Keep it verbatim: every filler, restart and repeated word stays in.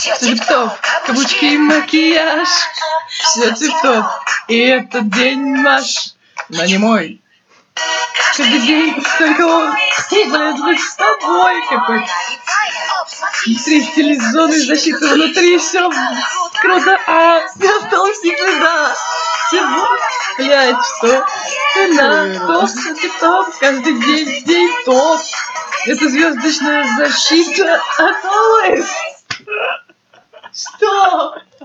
Все тип-топ, каблучки и макияж. Все тип-топ, и этот день наш, но не мой. Каждый день только он, блин, быть с тобой какой. Внутри стилизованный защиты, внутри все круто, а не осталось никогда. Всего, блядь, что ты на топ, топ, каждый день, день топ. Это звездочная защита от Алэс. Что?